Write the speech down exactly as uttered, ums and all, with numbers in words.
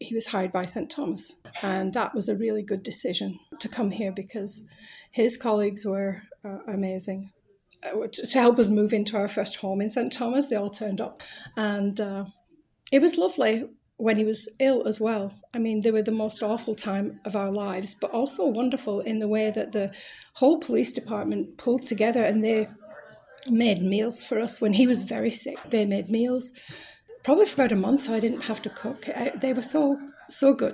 he was hired by Saint Thomas. And that was a really good decision to come here because his colleagues were uh, amazing. Uh, to, to help us move into our first home in Saint Thomas, they all turned up. And uh, it was lovely when he was ill as well. I mean, they were the most awful time of our lives, but also wonderful in the way that the whole police department pulled together and they made meals for us when he was very sick. They made meals. Probably for about a month, I didn't have to cook. I, they were so, so good.